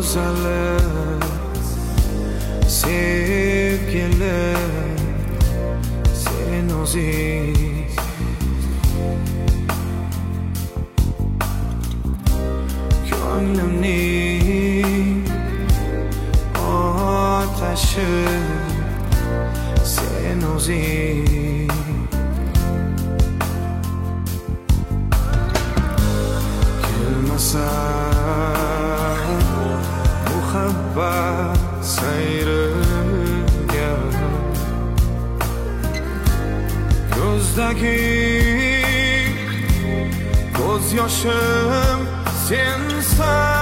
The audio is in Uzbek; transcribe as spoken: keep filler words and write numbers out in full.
go'zali sevgili sen o'zing ko'nglimning otashi sen o'zing kelmasa muhabbat sayriga ko'zdagi ko'z yoshim sensan